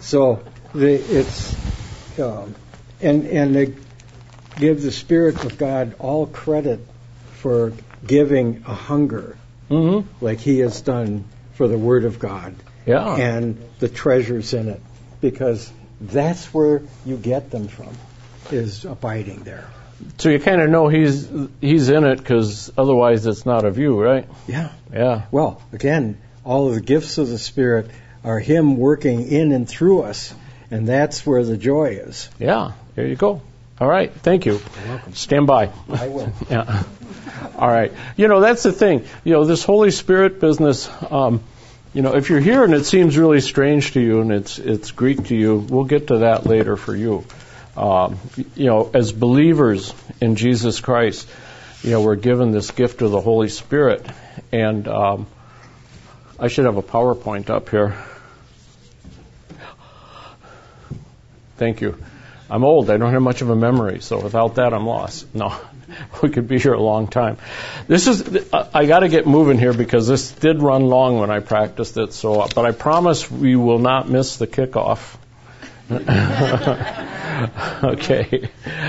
So it's and they give the Spirit of God all credit for giving a hunger, like He has done for the Word of God, and the treasures in it, because that's where you get them from, is abiding there. So you kind of know He's in it, because otherwise it's not of you, right? Yeah. Well, again, all of the gifts of the Spirit are Him working in and through us, and that's where the joy is. Yeah, there you go. All right, thank you. You're welcome. Stand by. I will. Yeah. All right. That's the thing. This Holy Spirit business, if you're here and it seems really strange to you and it's Greek to you, we'll get to that later for you. As believers in Jesus Christ, we're given this gift of the Holy Spirit. And I should have a PowerPoint up here. Thank you. I'm old. I don't have much of a memory, so without that, I'm lost. No, we could be here a long time. I got to get moving here because this did run long when I practiced it. But I promise we will not miss the kickoff. Okay.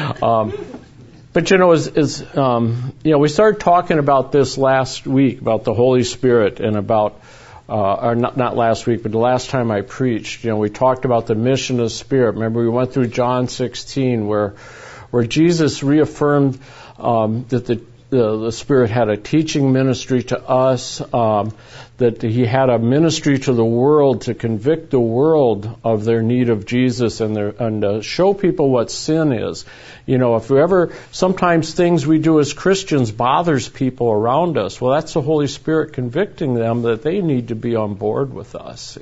But we started talking about this last week, about the Holy Spirit, and about or not last week, but the last time I preached, we talked about the mission of the Spirit. Remember, we went through John 16, where Jesus reaffirmed that the Spirit had a teaching ministry to us, that He had a ministry to the world to convict the world of their need of Jesus and show people what sin is. Sometimes things we do as Christians bothers people around us. Well, that's the Holy Spirit convicting them that they need to be on board with us.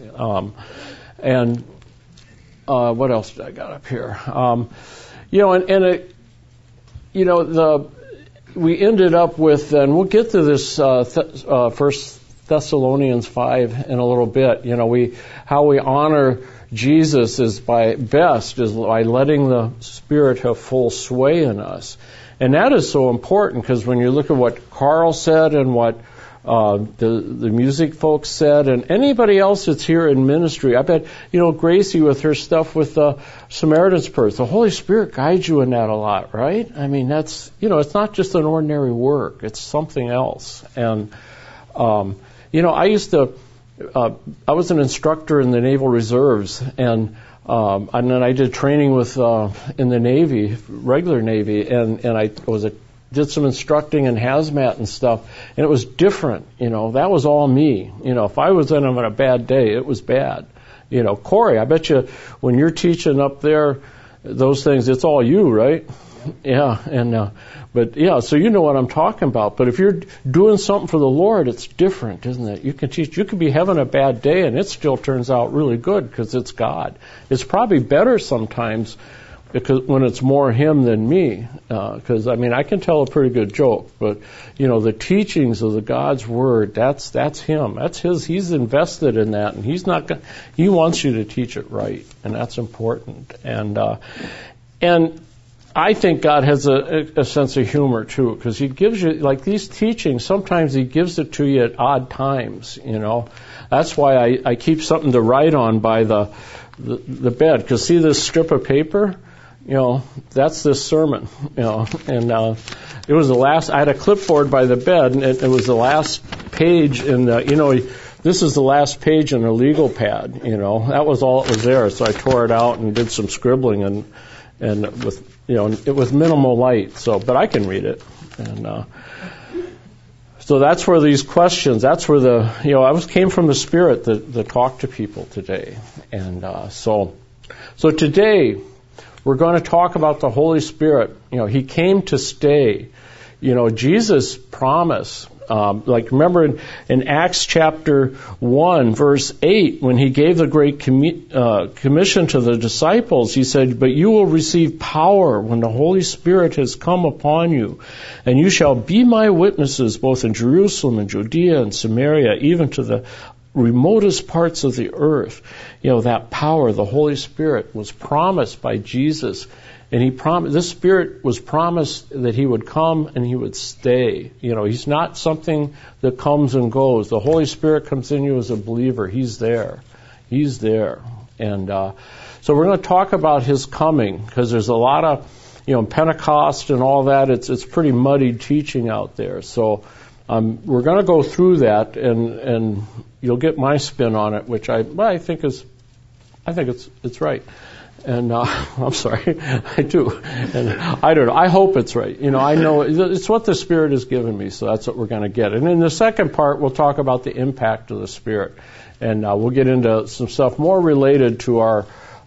What else did I got up here? We ended up with, and we'll get to this First Thessalonians 5 in a little bit. How we honor Jesus is by letting the Spirit have full sway in us, and that is so important because when you look at what Carl said and what the music folks said, and anybody else that's here in ministry, I bet Gracie with her stuff with Samaritan's Purse, the Holy Spirit guides you in that a lot, right? I mean, that's it's not just an ordinary work; it's something else. And I was an instructor in the Naval Reserves, and then I did training in the Navy, regular Navy, and I did some instructing in hazmat and stuff, and it was different. That was all me. If I was in a bad day, it was bad. Corey, I bet you when you're teaching up there, those things, it's all you, right? Yeah, so you know what I'm talking about. But if you're doing something for the Lord, it's different, isn't it? You can teach. You could be having a bad day, and it still turns out really good because it's God. It's probably better sometimes because when it's more Him than me. Because I can tell a pretty good joke, but the teachings of the God's Word, that's Him. That's His. He's invested in that, and He wants you to teach it right, and that's important. And I think God has a sense of humor too, because He gives you, like these teachings, sometimes He gives it to you at odd times, That's why I keep something to write on by the bed, because see this strip of paper? That's this sermon, and it was the last, I had a clipboard by the bed, and it was the last page in this is the last page in a legal pad, that was all it was there, so I tore it out and did some scribbling and with it was minimal light, but I can read it, and so that's where these questions, that's where came from the Spirit that talked to people today, and so today we're going to talk about the Holy Spirit. He came to stay. Jesus' promise. Remember in Acts chapter 1, verse 8, when He gave the Great Commission to the disciples, He said, "But you will receive power when the Holy Spirit has come upon you, and you shall be my witnesses both in Jerusalem and Judea and Samaria, even to the remotest parts of the earth." That power, the Holy Spirit, was promised by Jesus. And this Spirit was promised that He would come and He would stay. He's not something that comes and goes. The Holy Spirit comes in you as a believer. He's there. He's there. And so we're going to talk about his coming, because there's a lot of, Pentecost and all that. It's pretty muddied teaching out there. So we're going to go through that, and you'll get my spin on it, which I think it's right. And I'm sorry, I do. And I don't know. I hope it's right. I know it's what the Spirit has given me, so that's what we're going to get. And in the second part, we'll talk about the impact of the Spirit, and we'll get into some stuff more related to our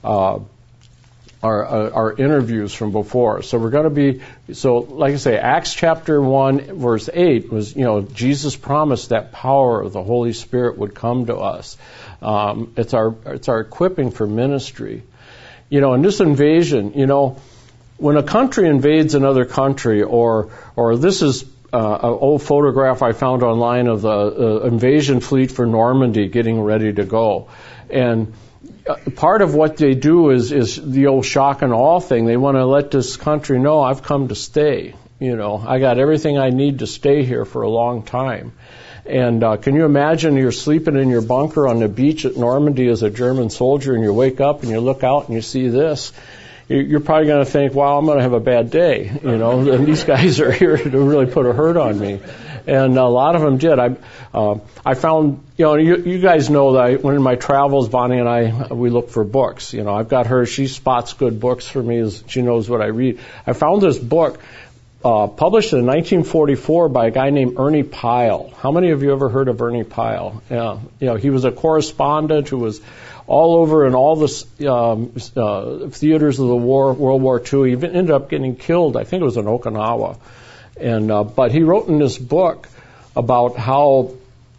interviews from before. So we're going to be, like I say, Acts chapter 1, verse 8 was, Jesus promised that power of the Holy Spirit would come to us. It's our equipping for ministry. And this invasion, when a country invades another country, or this is an old photograph I found online of the invasion fleet for Normandy getting ready to go. And part of what they do is the old shock and awe thing. They want to let this country know, I've come to stay. I got everything I need to stay here for a long time. And can you imagine you're sleeping in your bunker on the beach at Normandy as a German soldier, and you wake up and you look out and you see this? You're probably going to think, wow, I'm going to have a bad day, and these guys are here to really put a hurt on me. And a lot of them did. I found, you guys know that when in my travels, Bonnie and we look for books. I've got her, she spots good books for me, she knows what I read. I found this book published in 1944 by a guy named Ernie Pyle. How many of you ever heard of Ernie Pyle? Yeah, he was a correspondent who was all over in all the theaters of the war, World War II. He even ended up getting killed. I think it was in Okinawa. And but he wrote in this book about how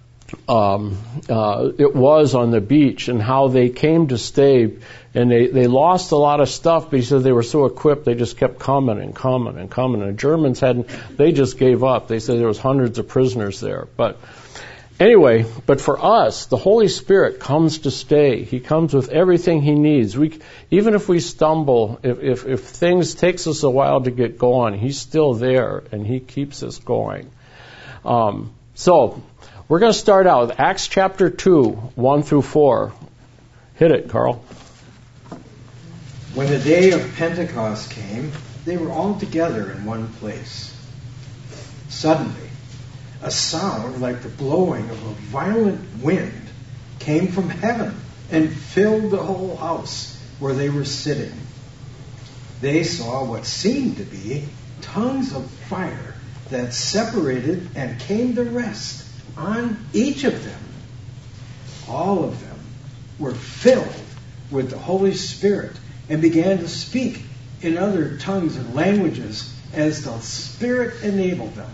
it was on the beach and how they came to stay, and they lost a lot of stuff, but he said they were so equipped they just kept coming and coming and coming. And the Germans they just gave up. They said there was hundreds of prisoners there. But anyway, but for us, the Holy Spirit comes to stay. He comes with everything he needs. Even if we stumble, if things takes us a while to get going, he's still there and he keeps us going. So we're going to start out with Acts chapter 2, 1 through 4. Hit it, Carl. When the day of Pentecost came, they were all together in one place. Suddenly, a sound like the blowing of a violent wind came from heaven and filled the whole house where they were sitting. They saw what seemed to be tongues of fire that separated and came to rest on each of them. All of them were filled with the Holy Spirit and began to speak in other tongues and languages as the Spirit enabled them.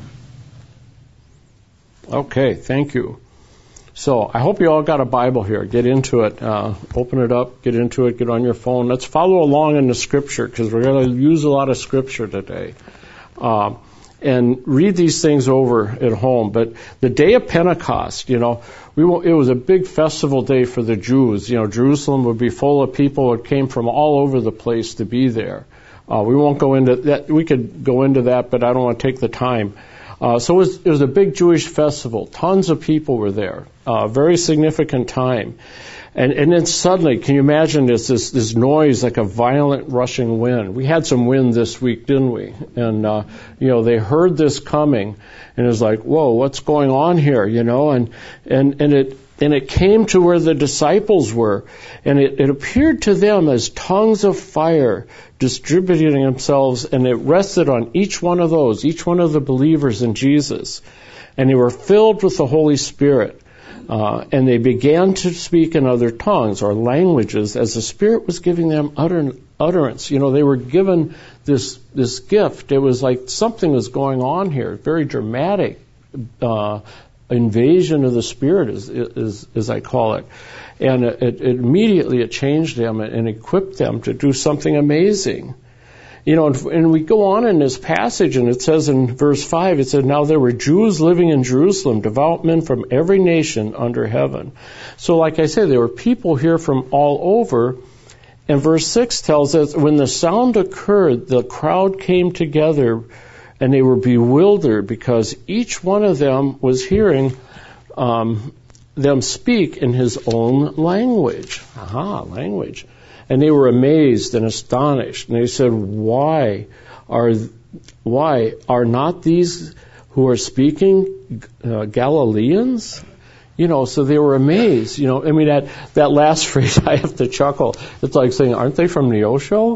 Okay, thank you. So I hope you all got a Bible here. Get into it. Open it up. Get into it. Get on your phone. Let's follow along in the Scripture, because we're going to use a lot of Scripture today. And read these things over at home. But the day of Pentecost, it was a big festival day for the Jews. Jerusalem would be full of people that came from all over the place to be there. We won't go into that. We could go into that, but I don't want to take the time. So it was a big Jewish festival. Tons of people were there. Very significant time. And then suddenly, can you imagine this noise like a violent rushing wind? We had some wind this week, didn't we? And, they heard this coming, and it was like, whoa, what's going on here, And it came to where the disciples were, and it appeared to them as tongues of fire distributing themselves, and it rested on each one of the believers in Jesus. And they were filled with the Holy Spirit. And they began to speak in other tongues or languages as the Spirit was giving them utterance. They were given this gift. It was like something was going on here, very dramatic invasion of the Spirit, as I call it. And it immediately changed them and equipped them to do something amazing. And we go on in this passage, and it says in verse 5, it said, now there were Jews living in Jerusalem, devout men from every nation under heaven. So like I said, there were people here from all over. And verse 6 tells us, when the sound occurred, the crowd came together, and they were bewildered because each one of them was hearing them speak in his own language. Language. And they were amazed and astonished. And they said, why are not these who are speaking Galileans? So they were amazed. That last phrase, I have to chuckle. It's like saying, aren't they from Neosho?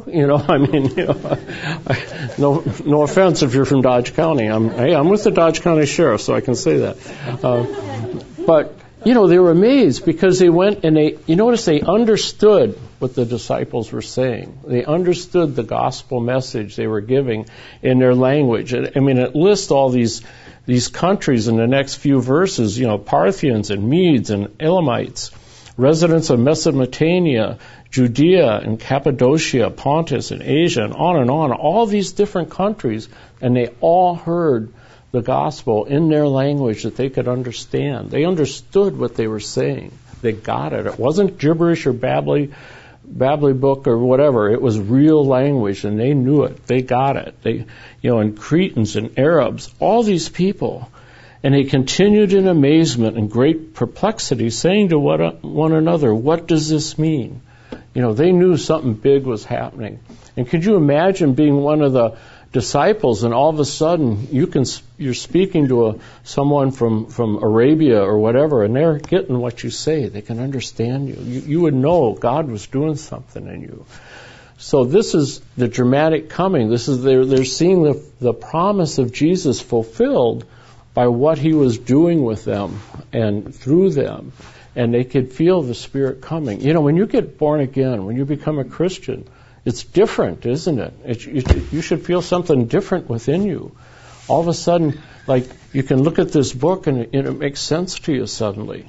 No offense if you're from Dodge County. I'm with the Dodge County Sheriff, so I can say that. But they were amazed because they went and they understood what the disciples were saying. They understood the gospel message they were giving in their language. It lists all these countries in the next few verses, Parthians and Medes and Elamites, residents of Mesopotamia, Judea and Cappadocia, Pontus and Asia, and on, all these different countries, and they all heard the gospel in their language that they could understand. They understood what they were saying. They got it. It wasn't gibberish or babbly book or whatever. It was real language, and they knew it. They got it. And Cretans and Arabs, all these people, and they continued in amazement and great perplexity, saying to one another, "What does this mean?" They knew something big was happening. And could you imagine being one of the disciples, and all of a sudden you're speaking to someone from Arabia or whatever, and they're getting what you say. They can understand you. You would know God was doing something in you. So this is the dramatic coming. They're seeing the promise of Jesus fulfilled by what he was doing with them and through them, and they could feel the Spirit coming. When you get born again, when you become a Christian, it's different, isn't it? You should feel something different within you. All of a sudden, like, you can look at this book and it makes sense to you suddenly.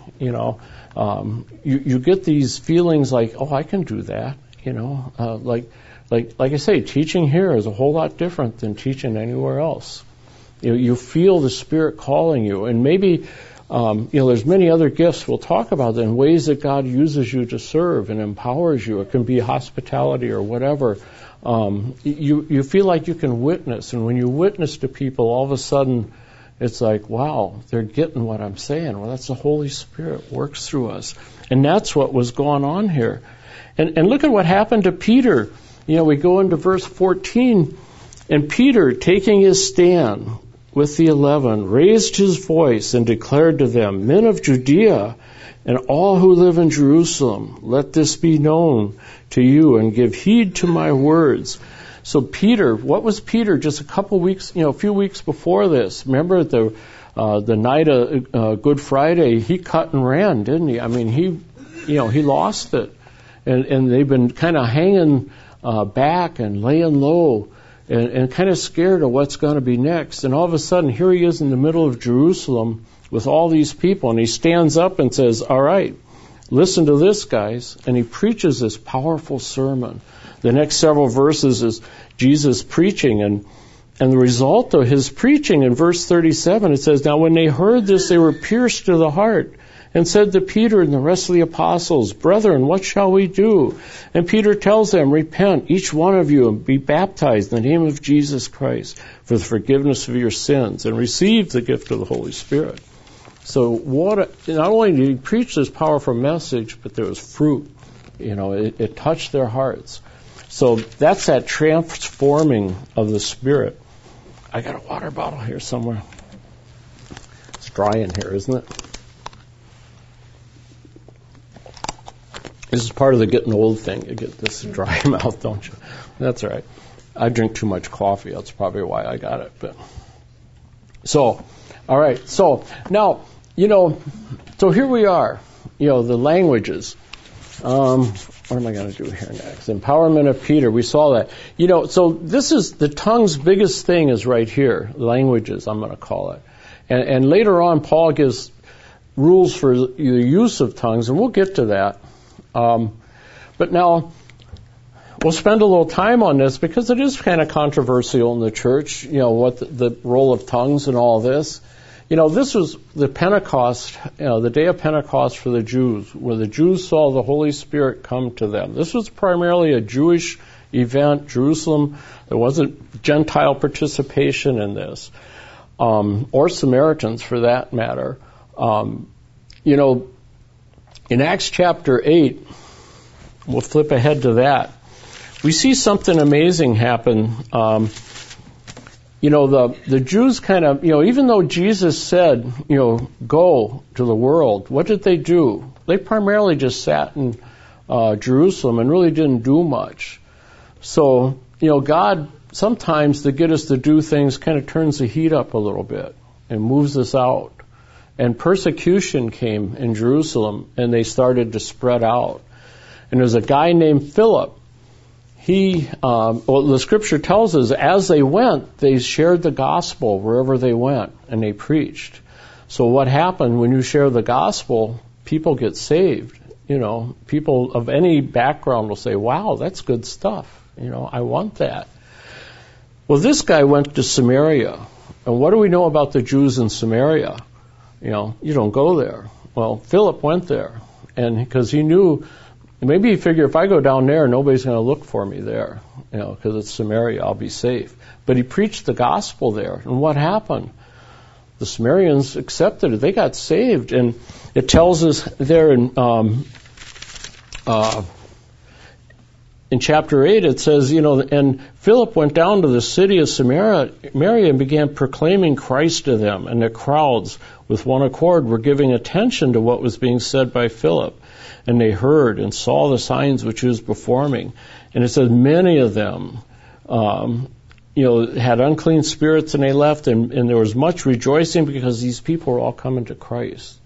You get these feelings like, oh, I can do that. Like I say, teaching here is a whole lot different than teaching anywhere else. You feel the Spirit calling you, and maybe there's many other gifts we'll talk about in ways that God uses you to serve and empowers you. It can be hospitality or whatever. You feel like you can witness, and when you witness to people, all of a sudden it's like, wow, they're getting what I'm saying. Well, that's the Holy Spirit works through us, and that's what was going on here. And look at what happened to Peter. We go into verse 14, and Peter, taking his stand with the 11, raised his voice and declared to them, "Men of Judea and all who live in Jerusalem, let this be known to you, and give heed to my words." So Peter, what was Peter just a few weeks before this? Remember the night of Good Friday, he cut and ran, didn't he? He lost it. And they've been kind of hanging back and laying low and kind of scared of what's going to be next. And all of a sudden, here he is in the middle of Jerusalem with all these people, and he stands up and says, "All right, listen to this, guys." And he preaches this powerful sermon. The next several verses is Jesus preaching, and the result of his preaching in verse 37, it says, "Now when they heard this, they were pierced to the heart, and said to Peter and the rest of the apostles, 'Brethren, what shall we do?' And Peter tells them, 'Repent, each one of you, and be baptized in the name of Jesus Christ for the forgiveness of your sins, and receive the gift of the Holy Spirit.'" So not only did he preach this powerful message, but there was fruit. It touched their hearts. So that's that transforming of the Spirit. I got a water bottle here somewhere. It's dry in here, isn't it? This is part of the getting old thing. You get this dry mouth, don't you? That's all right. I drink too much coffee. That's probably why I got it. So, all right. So now, so here we are. The languages. What am I going to do here next? Empowerment of Peter. We saw that. So this is the tongue's biggest thing is right here. Languages, I'm going to call it. And later on, Paul gives rules for the use of tongues, and we'll get to that. But now, we'll spend a little time on this because it is kind of controversial in the church, what the role of tongues and all this. This was the Pentecost, the day of Pentecost for the Jews, where the Jews saw the Holy Spirit come to them. This was primarily a Jewish event, Jerusalem. There wasn't Gentile participation in this, or Samaritans for that matter. In Acts chapter 8, we'll flip ahead to that. We see something amazing happen. The Jews kind of, even though Jesus said, go to the world, what did they do? They primarily just sat in Jerusalem and really didn't do much. So, God sometimes, to get us to do things, kind of turns the heat up a little bit and moves us out. And persecution came in Jerusalem, and they started to spread out. And there's a guy named Philip. The scripture tells us, as they went, they shared the gospel wherever they went, and they preached. So what happened when you share the gospel, people get saved. People of any background will say, wow, that's good stuff. I want that. Well, this guy went to Samaria. And what do we know about the Jews in Samaria? You don't go there. Well, Philip went there, and because he knew, maybe he figured, if I go down there, nobody's going to look for me there, because it's Samaria, I'll be safe. But he preached the gospel there, and what happened? The Samaritans accepted it. They got saved, and it tells us there in chapter 8, it says, and Philip went down to the city of Samaria and began proclaiming Christ to them, and the crowds, with one accord, were giving attention to what was being said by Philip. And they heard and saw the signs which he was performing. And it says many of them, had unclean spirits, and they left, and there was much rejoicing because these people were all coming to Christ.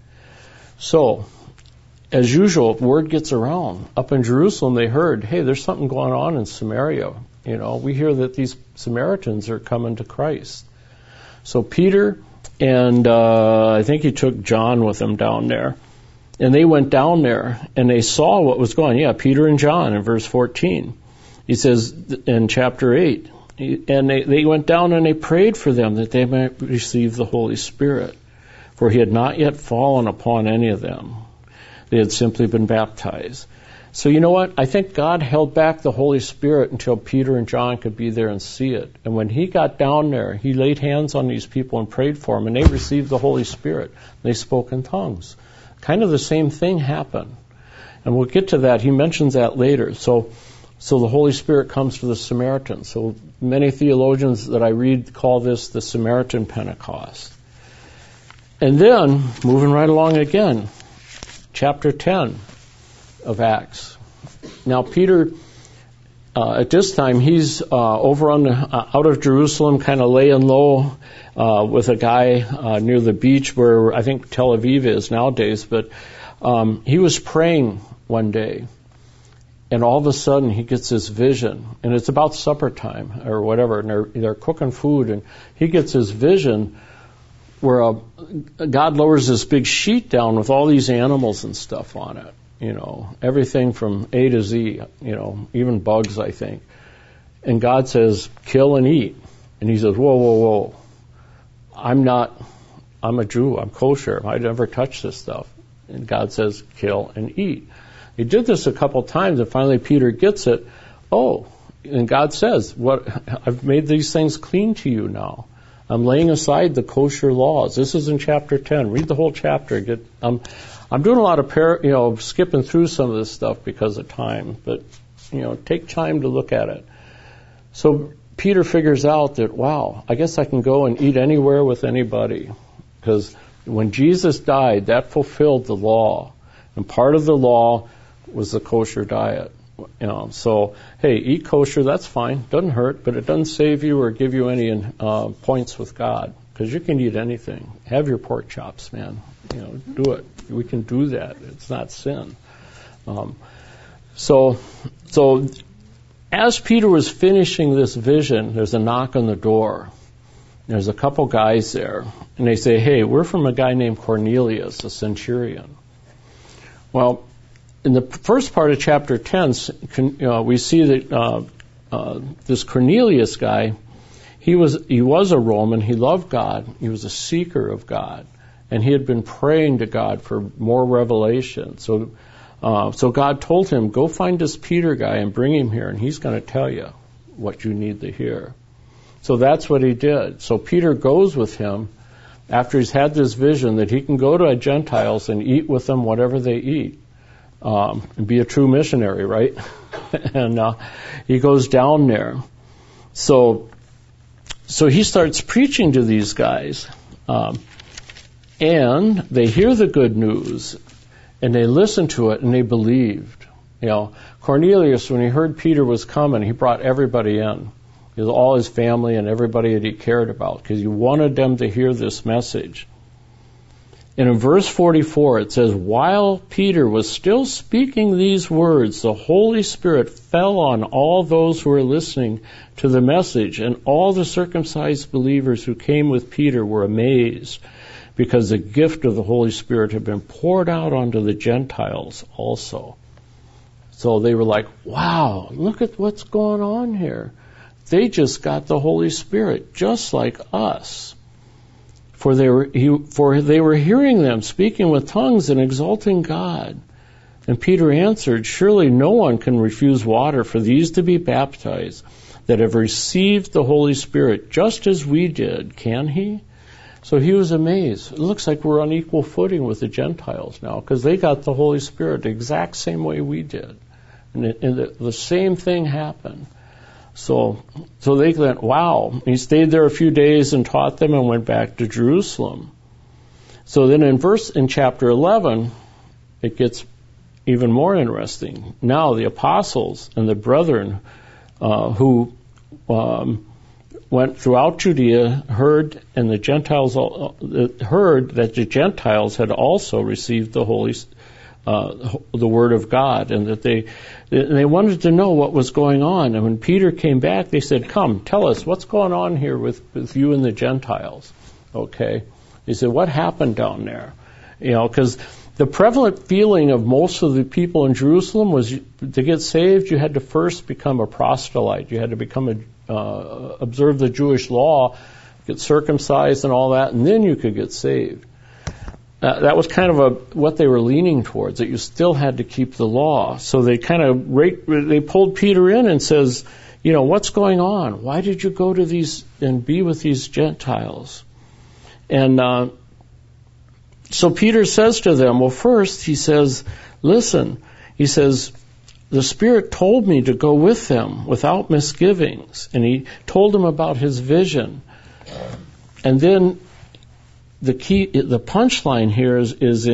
So, as usual, word gets around. Up in Jerusalem, they heard, hey, there's something going on in Samaria. We hear that these Samaritans are coming to Christ. So Peter and I think he took John with him down there. And they went down there, and they saw what was going on. Yeah, Peter and John in verse 14. He says in chapter 8, and they went down and they prayed for them that they might receive the Holy Spirit. For he had not yet fallen upon any of them. They had simply been baptized. So you know what? I think God held back the Holy Spirit until Peter and John could be there and see it. And when he got down there, he laid hands on these people and prayed for them, and they received the Holy Spirit. They spoke in tongues. Kind of the same thing happened. And we'll get to that. He mentions that later. So the Holy Spirit comes to the Samaritans. So many theologians that I read call this the Samaritan Pentecost. And then, moving right along again, chapter 10 of Acts. Now Peter, at this time, he's over out of Jerusalem, kind of laying low with a guy near the beach where I think Tel Aviv is nowadays. But he was praying one day, and all of a sudden he gets this vision, and it's about supper time or whatever, and they're cooking food, and he gets this vision where God lowers this big sheet down with all these animals and stuff on it. Everything from A to Z, even bugs, I think. And God says, kill and eat. And he says, whoa. I'm a Jew. I'm kosher. I never touch this stuff. And God says, kill and eat. He did this a couple times, and finally Peter gets it. Oh, and God says, I've made these things clean to you now. I'm laying aside the kosher laws. This is in chapter 10. Read the whole chapter. I'm doing a lot of skipping through some of this stuff because of time, but take time to look at it. So Peter figures out that, wow, I guess I can go and eat anywhere with anybody, because when Jesus died, that fulfilled the law, and part of the law was the kosher diet. So hey, eat kosher, that's fine, doesn't hurt, but it doesn't save you or give you any points with God, because you can eat anything. Have your pork chops, man. Do it. We can do that. It's not sin. So as Peter was finishing this vision, there's a knock on the door. There's a couple guys there, and they say, hey, we're from a guy named Cornelius, a centurion. Well, in the first part of chapter 10, we see that this Cornelius guy, he was a Roman. He loved God. He was a seeker of God. And he had been praying to God for more revelation. So God told him, go find this Peter guy and bring him here, and he's going to tell you what you need to hear. So that's what he did. So Peter goes with him after he's had this vision that he can go to Gentiles and eat with them whatever they eat. and be a true missionary, right? And he goes down there. So he starts preaching to these guys, and they hear the good news, and they listen to it, and they believed. Cornelius, when he heard Peter was coming, he brought everybody in. All his family and everybody that he cared about, because he wanted them to hear this message. And in verse 44, it says, while Peter was still speaking these words, the Holy Spirit fell on all those who were listening to the message, and all the circumcised believers who came with Peter were amazed, because the gift of the Holy Spirit had been poured out onto the Gentiles also. So they were like, wow, look at what's going on here. They just got the Holy Spirit, just like us. For they were hearing them speaking with tongues and exalting God. And Peter answered, surely no one can refuse water for these to be baptized that have received the Holy Spirit, just as we did, can he? So he was amazed. It looks like we're on equal footing with the Gentiles now, because they got the Holy Spirit the exact same way we did. And the same thing happened. So they went, wow. He stayed there a few days and taught them and went back to Jerusalem. So then in chapter 11, it gets even more interesting. Now the apostles and the brethren who went throughout Judea heard, and the Gentiles heard that the Gentiles had also received the the Word of God, and that they wanted to know what was going on. And when Peter came back, they said, come, tell us, what's going on here with you and the Gentiles? Okay. He said, what happened down there? Because the prevalent feeling of most of the people in Jerusalem was to get saved, you had to first become a proselyte. You had to become observe the Jewish law, get circumcised and all that, and then you could get saved. That was kind of what they were leaning towards, that you still had to keep the law. So they they pulled Peter in and says, what's going on? Why did you go to these and be with these Gentiles? And so Peter says to them, well, first he says, listen, he says, the Spirit told me to go with them without misgivings. And he told them about his vision. And then the punchline here is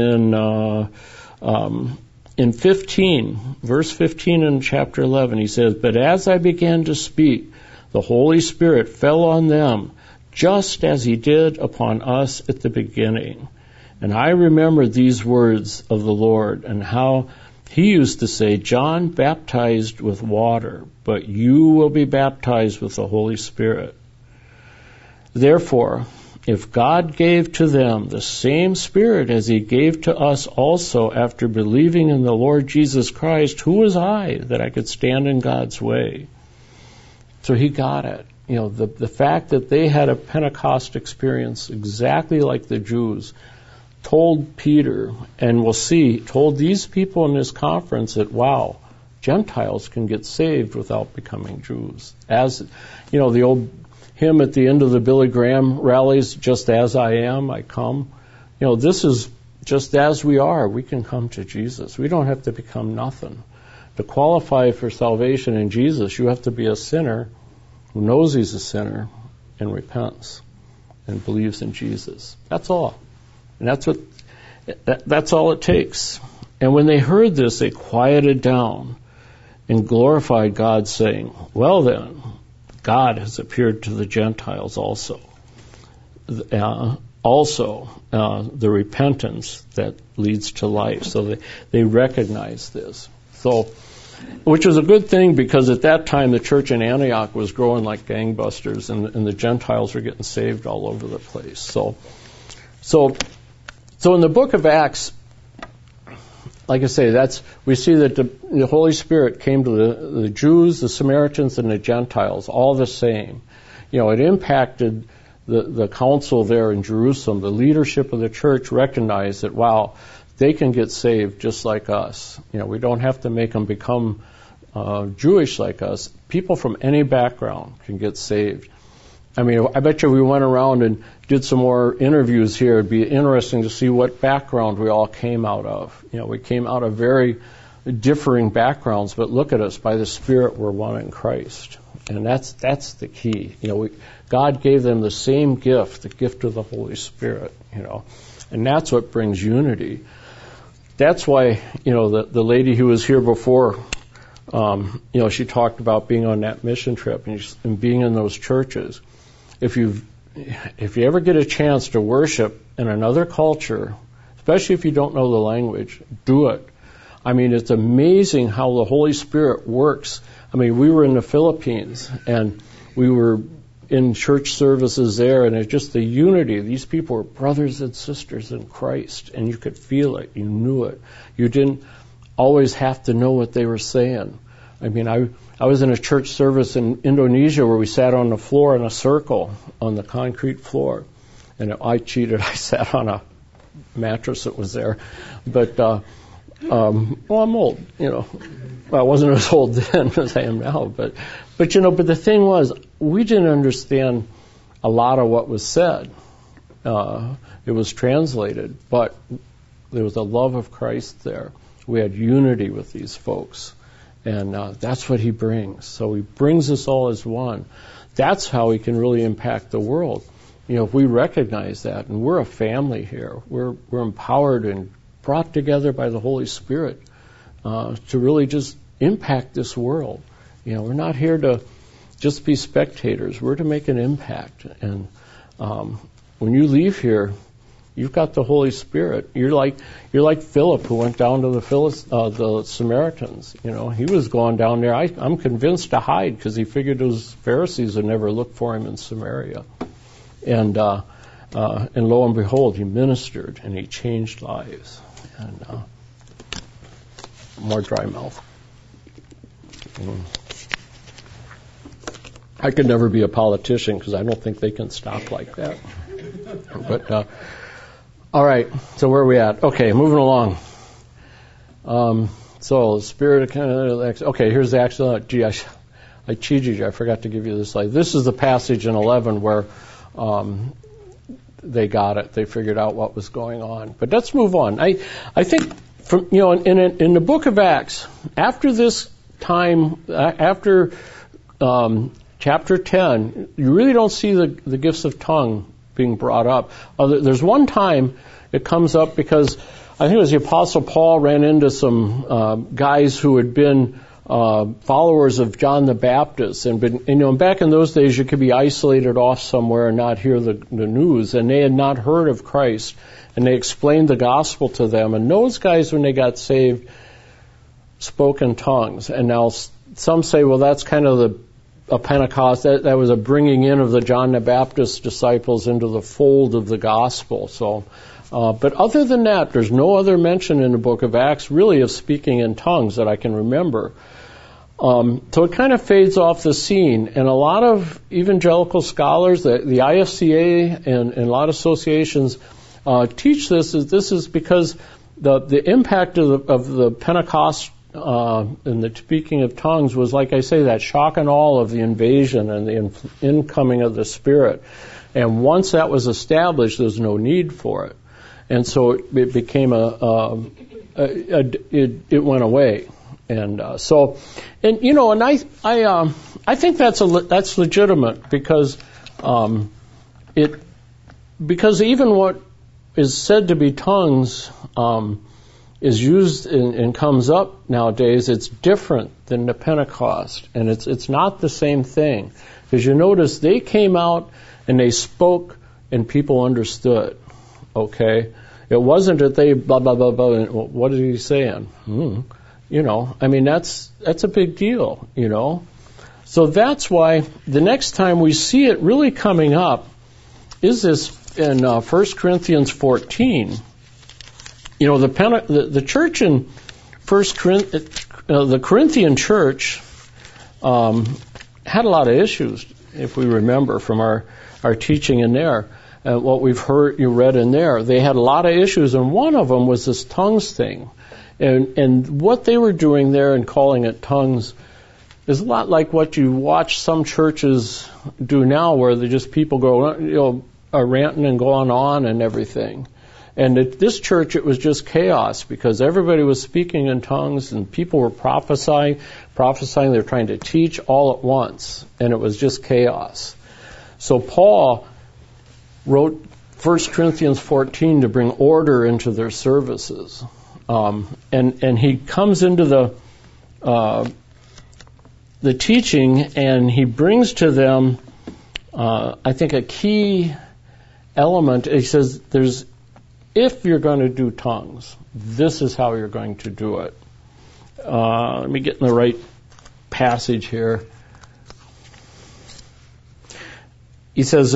in 15, verse 15 in chapter 11. He says, but as I began to speak, the Holy Spirit fell on them, just as he did upon us at the beginning. And I remembered these words of the Lord, and how he used to say, John baptized with water, but you will be baptized with the Holy Spirit. Therefore, if God gave to them the same Spirit as he gave to us also after believing in the Lord Jesus Christ, who was I that I could stand in God's way? So he got it. The fact that they had a Pentecost experience exactly like the Jews told Peter, and we'll see, told these people in this conference that, wow, Gentiles can get saved without becoming Jews. As, the old hymn at the end of the Billy Graham rallies, just as I am, I come. This is just as we are, we can come to Jesus. We don't have to become nothing. To qualify for salvation in Jesus, you have to be a sinner who knows he's a sinner and repents and believes in Jesus. That's all. And that's all it takes. And when they heard this, they quieted down and glorified God, saying, well then, God has appeared to the Gentiles also. The repentance that leads to life. So they recognize this. So, which was a good thing, because at that time the church in Antioch was growing like gangbusters, and the Gentiles were getting saved all over the place. So in the book of Acts, like I say, we see that the Holy Spirit came to the Jews, the Samaritans, and the Gentiles, all the same. It impacted the council there in Jerusalem. The leadership of the church recognized that, wow, they can get saved just like us. We don't have to make them become Jewish like us. People from any background can get saved. I bet you we went around and did some more interviews here. It'd be interesting to see what background we all came out of. We came out of very differing backgrounds, but look at us. By the Spirit, we're one in Christ. And that's the key. God gave them the same gift, the gift of the Holy Spirit, and that's what brings unity. That's why, the lady who was here before, she talked about being on that mission trip and being in those churches. If you ever get a chance to worship in another culture, especially if you don't know the language, do it. I mean, it's amazing how the Holy Spirit works. I mean, we were in the Philippines, and we were in church services there, and it's just the unity. These people were brothers and sisters in Christ, and you could feel it. You knew it. You didn't always have to know what they were saying. I mean, I was in a church service in Indonesia where we sat on the floor in a circle on the concrete floor. And I cheated. I sat on a mattress that was there. But, I'm old, Well, I wasn't as old then as I am now. But the thing was, we didn't understand a lot of what was said. It was translated, but there was a love of Christ there. We had unity with these folks. And that's what he brings. So he brings us all as one. That's how he can really impact the world. If we recognize that, and we're a family here, we're empowered and brought together by the Holy Spirit to really just impact this world. We're not here to just be spectators. We're to make an impact. And when you leave here, you've got the Holy Spirit. You're like Philip, who went down to the Samaritans. He was going down there. I'm convinced to hide because he figured those Pharisees would never look for him in Samaria. And lo and behold, he ministered and he changed lives. And more dry mouth. I could never be a politician because I don't think they can stop like that. But all right, so where are we at? Okay, moving along. So the Spirit of okay, here's the action. Gee, I cheated you. I forgot to give you this slide. This is the passage in 11 where they got it. They figured out what was going on. But let's move on. I think from in the book of Acts, after this time, after chapter 10, you really don't see the gifts of tongue being brought up. There's one time it comes up because I think it was the Apostle Paul ran into some guys who had been followers of John the Baptist, and back in those days you could be isolated off somewhere and not hear the news, and they had not heard of Christ, and they explained the gospel to them, and those guys, when they got saved, spoke in tongues. And now some say, well, that's kind of a Pentecost, that was a bringing in of the John the Baptist disciples into the fold of the gospel. So, but other than that, there's no other mention in the book of Acts really of speaking in tongues that I can remember. So it kind of fades off the scene, and a lot of evangelical scholars, the IFCA and a lot of associations teach this. This is because the impact of the Pentecost and the speaking of tongues was, like I say, that shock and awe of the invasion and the incoming of the Spirit. And once that was established, there's no need for it. And so it became it went away. And I think that's legitimate because even what is said to be tongues is used and comes up nowadays, it's different than the Pentecost, and it's not the same thing. Because you notice they came out and they spoke and people understood. Okay, it wasn't that they blah blah blah blah. What is he saying? I mean that's a big deal. So that's why the next time we see it really coming up is this in 1 Corinthians 14. The church in the Corinthian church had a lot of issues, if we remember from our teaching in there, what we've read in there. They had a lot of issues, and one of them was this tongues thing. And what they were doing there and calling it tongues is a lot like what you watch some churches do now, where they just people go, are ranting and going on and everything. And at this church, it was just chaos because everybody was speaking in tongues and people were prophesying. They're trying to teach all at once, and it was just chaos. So Paul wrote 1 Corinthians 14 to bring order into their services. And he comes into the teaching, and he brings to them, I think, a key element. He says, if you're going to do tongues, this is how you're going to do it. Let me get in the right passage here. He says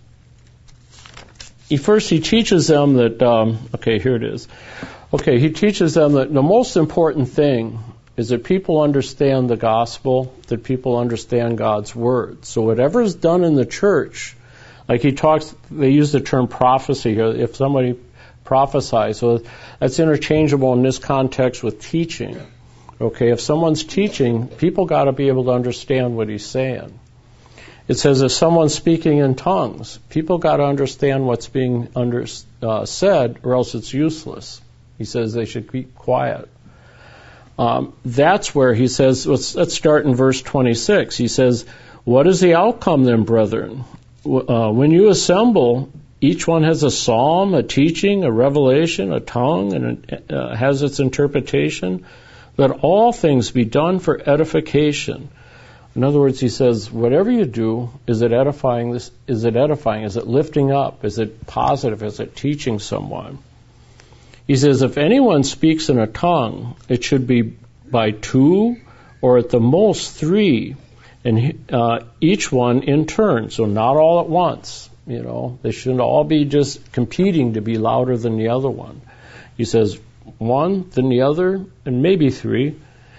he teaches them that, here it is. He teaches them that the most important thing is that people understand the gospel, that people understand God's word. So whatever is done in the church, like they use the term prophecy here. If somebody prophesies, so that's interchangeable in this context with teaching. If someone's teaching, people got to be able to understand what he's saying. It says if someone's speaking in tongues, people got to understand what's being said, or else it's useless. He says they should keep quiet. That's where he says, let's start in verse 26. He says, what is the outcome then, brethren? When you assemble, each one has a psalm, a teaching, a revelation, a tongue, and it has its interpretation. Let all things be done for edification. In other words, he says, whatever you do, is it edifying? Is it edifying? Is it lifting up? Is it positive? Is it teaching someone? He says, if anyone speaks in a tongue, it should be by 2 or at the most 3, and each one in turn, so not all at once. They shouldn't all be just competing to be louder than the other one. He says, 1, then the other, and maybe 3.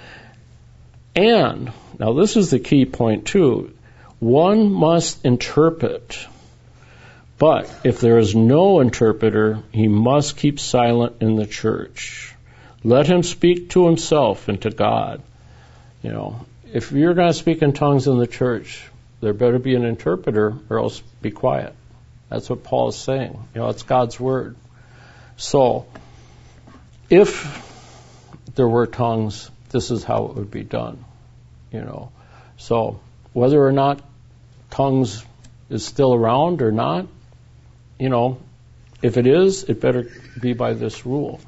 And, now this is the key point too, one must interpret. But if there is no interpreter, he must keep silent in the church. Let him speak to himself and to God. If you're going to speak in tongues in the church, there better be an interpreter, or else be quiet. That's what Paul is saying. It's God's word. So, if there were tongues, this is how it would be done. So, whether or not tongues is still around or not, if it is, it better be by this rule.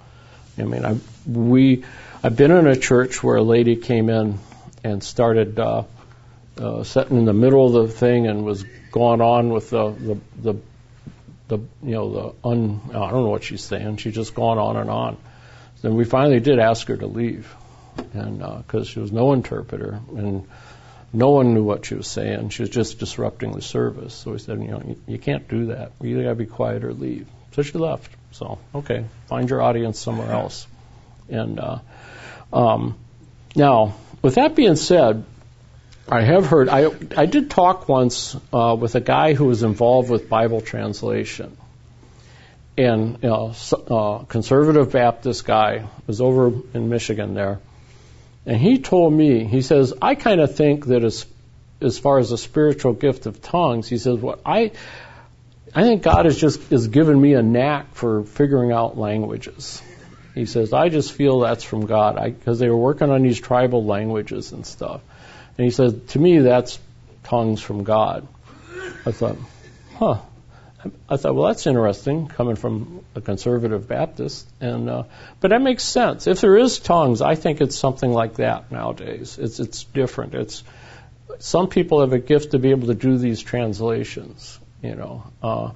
I've been in a church where a lady came in and started sitting in the middle of the thing and was going on with I don't know what she's saying. She's just going on and on. Then we finally did ask her to leave, and because she was no interpreter and no one knew what she was saying. She was just disrupting the service. So we said, you can't do that. You either got to be quiet or leave. So she left. So, okay, find your audience somewhere else. And now, with that being said, I have heard, I did talk once with a guy who was involved with Bible translation. And conservative Baptist guy was over in Michigan there. And he told me, he says, I kind of think that as far as the spiritual gift of tongues, he says, I think God is giving me a knack for figuring out languages. He says, I just feel that's from God, because they were working on these tribal languages and stuff. And he said, to me, that's tongues from God. I thought, well, that's interesting, coming from a conservative Baptist. But that makes sense. If there is tongues, I think it's something like that nowadays. It's different. Some people have a gift to be able to do these translations, and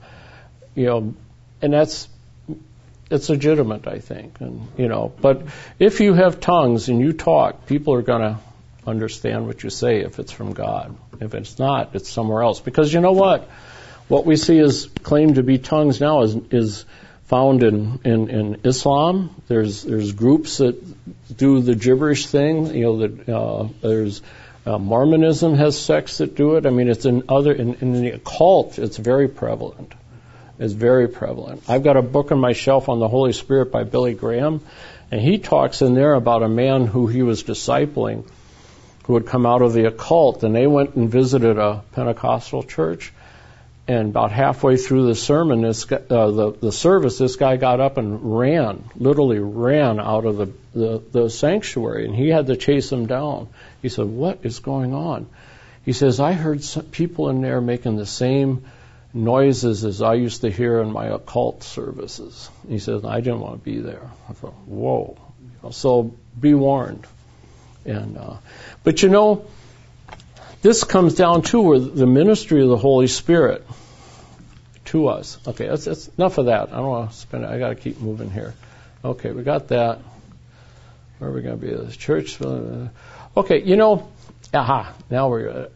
it's legitimate, I think. But if you have tongues and you talk, people are going to understand what you say if it's from God. If it's not, it's somewhere else. Because you know what? What we see is claimed to be tongues now is found in Islam. There's groups that do the gibberish thing. There's Mormonism has sects that do it. I mean, it's in the occult. It's very prevalent. It's very prevalent. I've got a book on my shelf on the Holy Spirit by Billy Graham, and he talks in there about a man who he was discipling, who had come out of the occult, and they went and visited a Pentecostal church. And about halfway through the sermon, the service, this guy got up and literally ran out of the sanctuary, and he had to chase him down. He said, "What is going on?" He says, "I heard some people in there making the same noises as I used to hear in my occult services." He says, "I didn't want to be there." I thought, whoa. So be warned. But this comes down to the ministry of the Holy Spirit to us. Okay, that's enough of that. I don't want to spend it. I got to keep moving here. Okay, we got that. Where are we going to be? The church. Okay, now we're at it.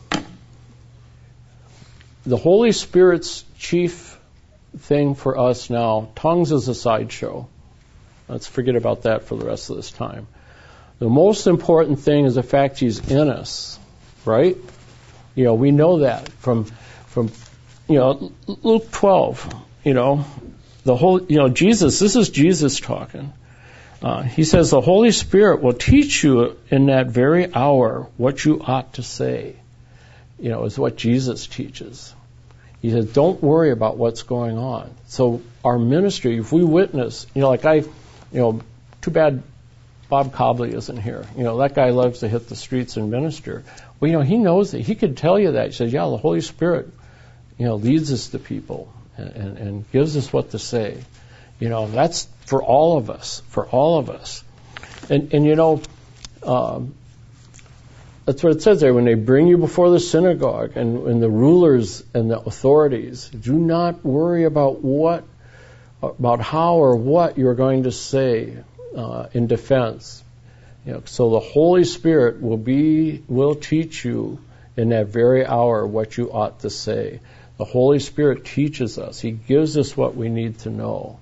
The Holy Spirit's chief thing for us now, tongues is a sideshow. Let's forget about that for the rest of this time. The most important thing is the fact He's in us, right? We know that from Luke 12. The whole Jesus. This is Jesus talking. He says the Holy Spirit will teach you in that very hour what you ought to say. Is what Jesus teaches. He says, don't worry about what's going on. So our ministry, if we witness, too bad Bob Cobley isn't here. That guy loves to hit the streets and minister. Well, he knows that. He could tell you that. He says, the Holy Spirit, leads us to people and gives us what to say. That's for all of us, And that's what it says there. When they bring you before the synagogue and the rulers and the authorities, do not worry about how or what you're going to say in defense. So the Holy Spirit will teach you in that very hour what you ought to say. The Holy Spirit teaches us. He gives us what we need to know.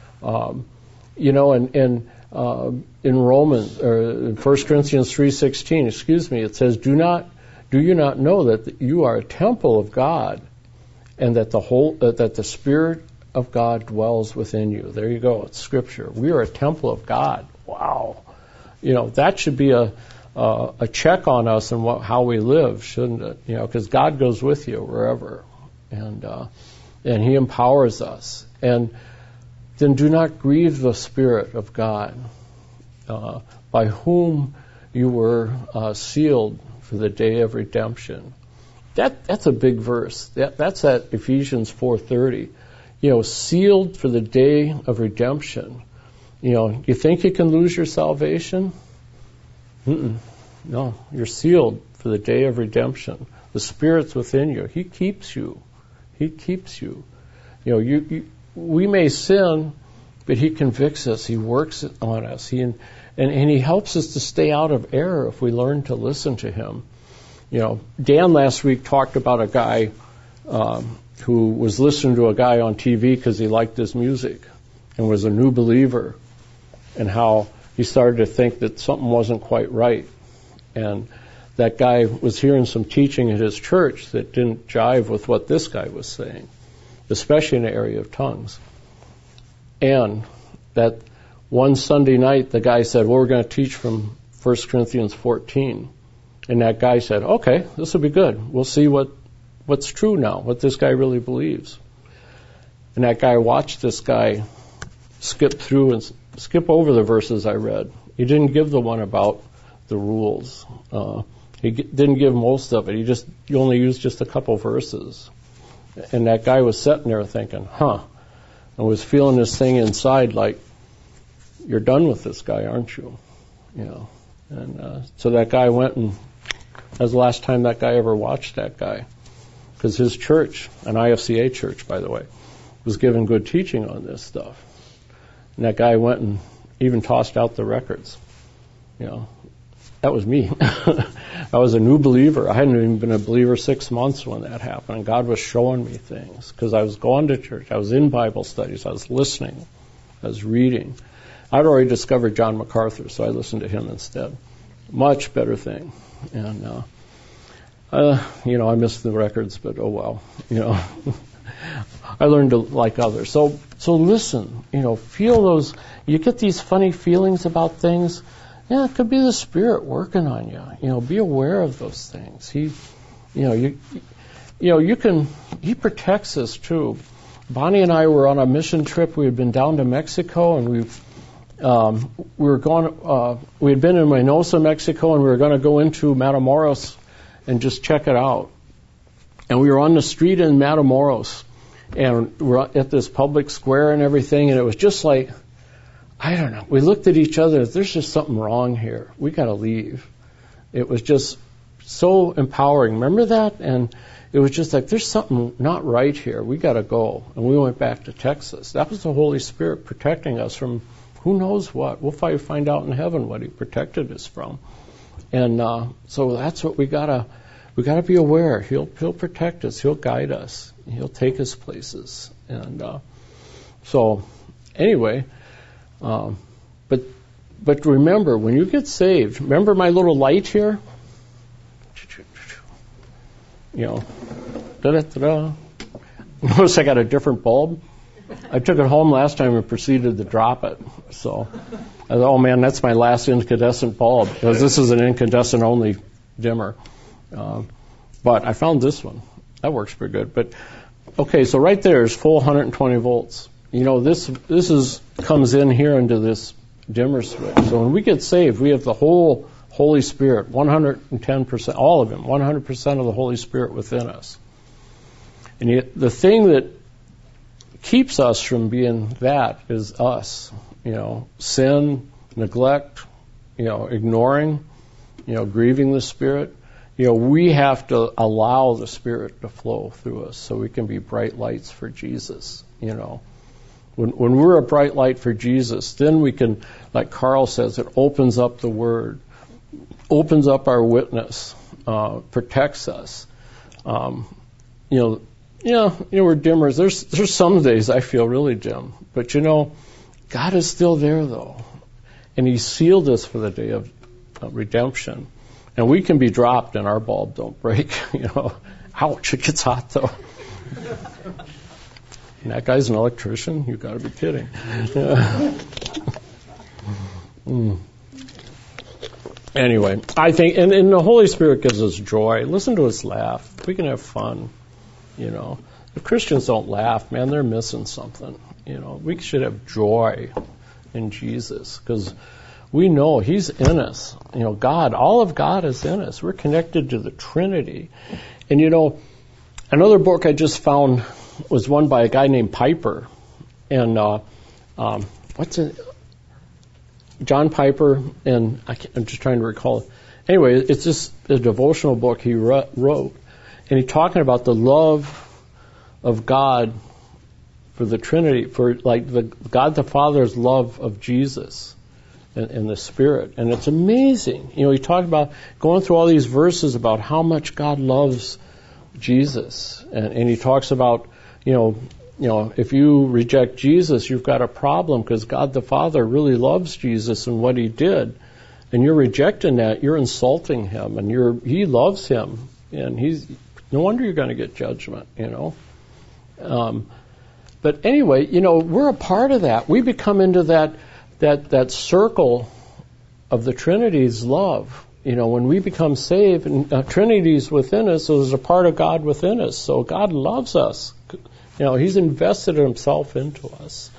In Romans or in 1 Corinthians 3:16, it says, "Do you not know that you are a temple of God, and that the Spirit of God dwells within you?" There you go. It's Scripture. We are a temple of God. Wow. That should be a check on us and how we live, shouldn't it? Because God goes with you wherever, and He empowers us. And then do not grieve the Spirit of God, by whom you were sealed for the day of redemption. That's a big verse. That's at Ephesians 4:30. Sealed for the day of redemption. You think you can lose your salvation? No, you're sealed for the day of redemption. The Spirit's within you. He keeps you. We may sin, but He convicts us. He works on us. And He helps us to stay out of error if we learn to listen to Him. Dan last week talked about a guy who was listening to a guy on TV because he liked his music and was a new believer, and how he started to think that something wasn't quite right. And that guy was hearing some teaching at his church that didn't jive with what this guy was saying, especially in the area of tongues. And that one Sunday night, the guy said, we're going to teach from 1 Corinthians 14. And that guy said, okay, this will be good. We'll see what's true now, what this guy really believes. And that guy watched this guy skip over the verses I read. He didn't give the one about the rules. He didn't give most of it. He only used just a couple verses. And that guy was sitting there thinking, and was feeling this thing inside like, you're done with this guy, aren't you? And so that guy went, and that was the last time that guy ever watched that guy. Because his church, an IFCA church, by the way, was given good teaching on this stuff. And that guy went and even tossed out the records. That was me. I was a new believer. I hadn't even been a believer 6 months when that happened. And God was showing me things because I was going to church. I was in Bible studies. I was listening. I was reading. I'd already discovered John MacArthur, so I listened to him instead. Much better thing. And, I missed the records, but oh well. I learned to like others. So listen, feel those. You get these funny feelings about things. Yeah, it could be the Spirit working on you. Be aware of those things. He protects us too. Bonnie and I were on a mission trip. We had been down to Mexico, and we had been in Reynosa, Mexico, and we were going to go into Matamoros and just check it out. And we were on the street in Matamoros, and we're at this public square and everything, and it was just like, I don't know. We looked at each other. There's just something wrong here. We got to leave. It was just so empowering. Remember that? And it was just like, there's something not right here. We got to go. And we went back to Texas. That was the Holy Spirit protecting us from who knows what. We'll probably find out in heaven what He protected us from. And so that's what we gotta be aware. He'll protect us. He'll guide us. He'll take us places. And so anyway. But remember, when you get saved, remember my little light here? Da-da-da-da. Notice I got a different bulb. I took it home last time and proceeded to drop it. So, I thought, oh man, that's my last incandescent bulb, because this is an incandescent-only dimmer. But I found this one. That works pretty good. But okay, so right there is full 120 volts. This comes in here into this dimmer switch. So when we get saved, we have the whole Holy Spirit, 110%, all of Him, 100% of the Holy Spirit within us. And yet, the thing that keeps us from being that is us. Sin, neglect, ignoring, grieving the Spirit. We have to allow the Spirit to flow through us so we can be bright lights for Jesus, When we're a bright light for Jesus, then we can, like Carl says, it opens up the Word, opens up our witness, protects us. We're dimmers. There's some days I feel really dim, but God is still there though, and He sealed us for the day of redemption, and we can be dropped and our bulb don't break. Ouch! It gets hot though. And that guy's an electrician? You've got to be kidding. Anyway, I think, and the Holy Spirit gives us joy. Listen to us laugh. We can have fun, If Christians don't laugh, man, they're missing something. We should have joy in Jesus, because we know He's in us. God, all of God is in us. We're connected to the Trinity. And another book I just found was one by a guy named Piper, and John Piper, and I'm just trying to recall. Anyway, it's just a devotional book he wrote, and he's talking about the love of God for the Trinity, for God the Father's love of Jesus and the Spirit, and it's amazing. He talked about going through all these verses about how much God loves Jesus, and he talks about if you reject Jesus, you've got a problem, because God the Father really loves Jesus and what He did, and you're rejecting that. You're insulting Him, and He loves Him, and no wonder you're going to get judgment. But anyway, we're a part of that. We become into that circle of the Trinity's love. When we become saved, and Trinity's within us, so there's a part of God within us. So God loves us. He's invested Himself into us.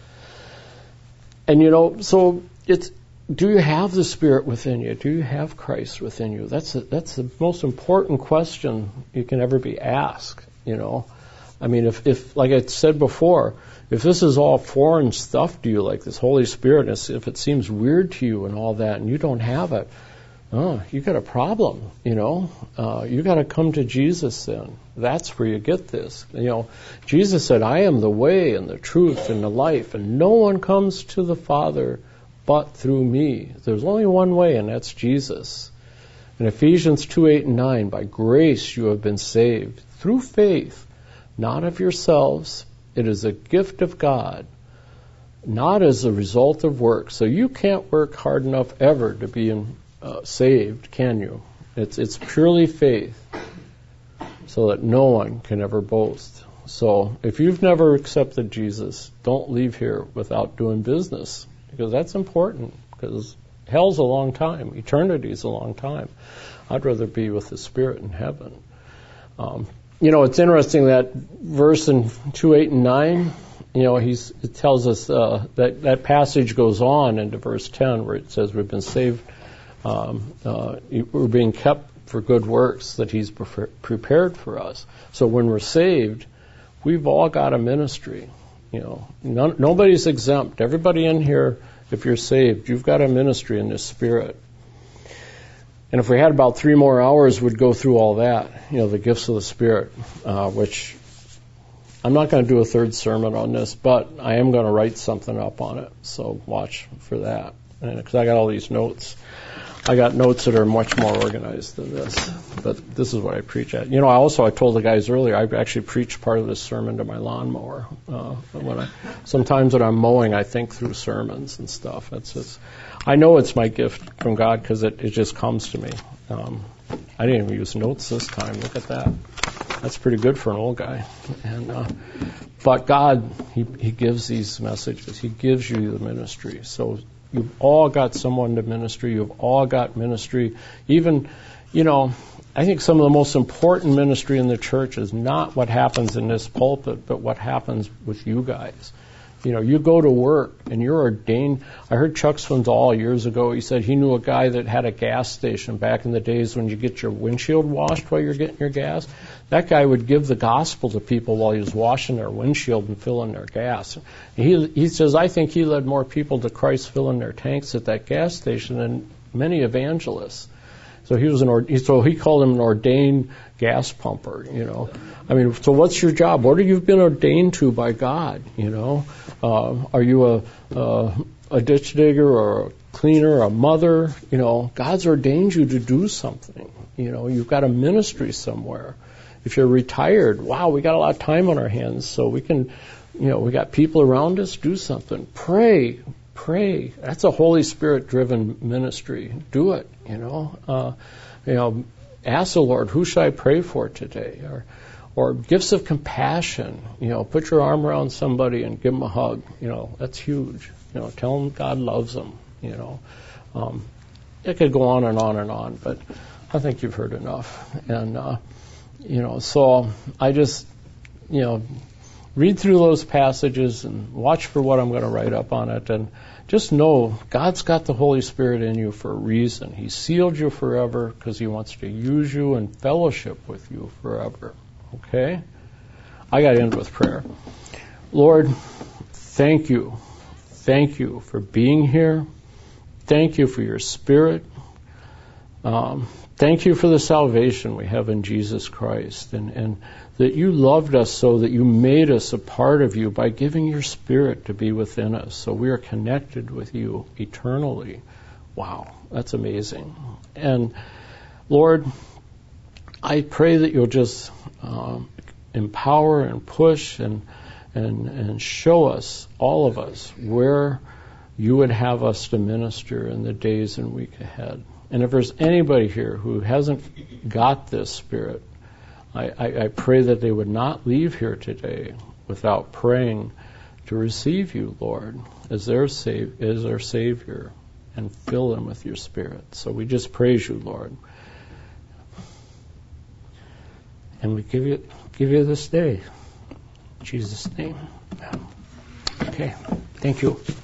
And so do you have the Spirit within you? Do you have Christ within you? That's the most important question you can ever be asked. I mean, if like I said before, if this is all foreign stuff to you, like this Holy Spirit, if it seems weird to you and all that, and you don't have it, you got a problem, you got to come to Jesus then. That's where you get this. Jesus said, I am the way and the truth and the life, and no one comes to the Father but through me. There's only one way, and that's Jesus. In Ephesians 2:8-9, by grace you have been saved through faith, not of yourselves. It is a gift of God, not as a result of work. So you can't work hard enough ever to be saved, can you? It's purely faith, so that no one can ever boast. So if you've never accepted Jesus, don't leave here without doing business, because that's important, because hell's a long time. Eternity's a long time. I'd rather be with the Spirit in heaven. it's interesting that verse in 2:8 and 9. It tells us that passage goes on into verse 10 where it says we've been saved, we're being kept for good works that He's prepared for us. So when we're saved, we've all got a ministry. Nobody's exempt. Everybody in here, if you're saved, you've got a ministry in the Spirit. And if we had about 3 more hours, we'd go through all that, the gifts of the Spirit, which I'm not going to do a third sermon on this, but I am going to write something up on it. So watch for that. Because I got all these notes. I got notes that are much more organized than this. But this is what I preach at. I told the guys earlier, I actually preach part of this sermon to my lawnmower. Sometimes when I'm mowing, I think through sermons and stuff. I know it's my gift from God because it just comes to me. I didn't even use notes this time. Look at that. That's pretty good for an old guy. But God, He gives these messages. He gives you the ministry. So you've all got someone to ministry. You've all got ministry. Even, I think some of the most important ministry in the church is not what happens in this pulpit, but what happens with you guys. You go to work and you're ordained. I heard Chuck Swindoll years ago, he said he knew a guy that had a gas station back in the days when you get your windshield washed while you're getting your gas. That guy would give the gospel to people while he was washing their windshield and filling their gas. He says, I think he led more people to Christ filling their tanks at that gas station than many evangelists. So he called him an ordained gas pumper, so what's your job? What have you been ordained to by God, Are you a ditch digger or a cleaner or a mother? God's ordained you to do something. You've got a ministry somewhere. If you're retired, wow, we got a lot of time on our hands, so we can, we got people around us, do something. Pray. That's a Holy Spirit-driven ministry. Do it, Ask the Lord, who should I pray for today? Or gifts of compassion. Put your arm around somebody and give them a hug. That's huge. Tell them God loves them. It could go on and on and on, but I think you've heard enough. And, so I just, read through those passages and watch for what I'm going to write up on it. And just know God's got the Holy Spirit in you for a reason. He sealed you forever because He wants to use you and fellowship with you forever. Okay? I got to end with prayer. Lord, thank you. Thank you for being here. Thank you for your Spirit. Thank you for the salvation we have in Jesus Christ, and that you loved us so that you made us a part of you by giving your Spirit to be within us. So we are connected with you eternally. Wow, that's amazing. And Lord, I pray that you'll just empower and push and show us, all of us, where you would have us to minister in the days and week ahead. And if there's anybody here who hasn't got this Spirit, I pray that they would not leave here today without praying to receive you, Lord, as their Savior, and fill them with your Spirit. So we just praise you, Lord. And we give you this day. In Jesus' name. Okay. Thank you.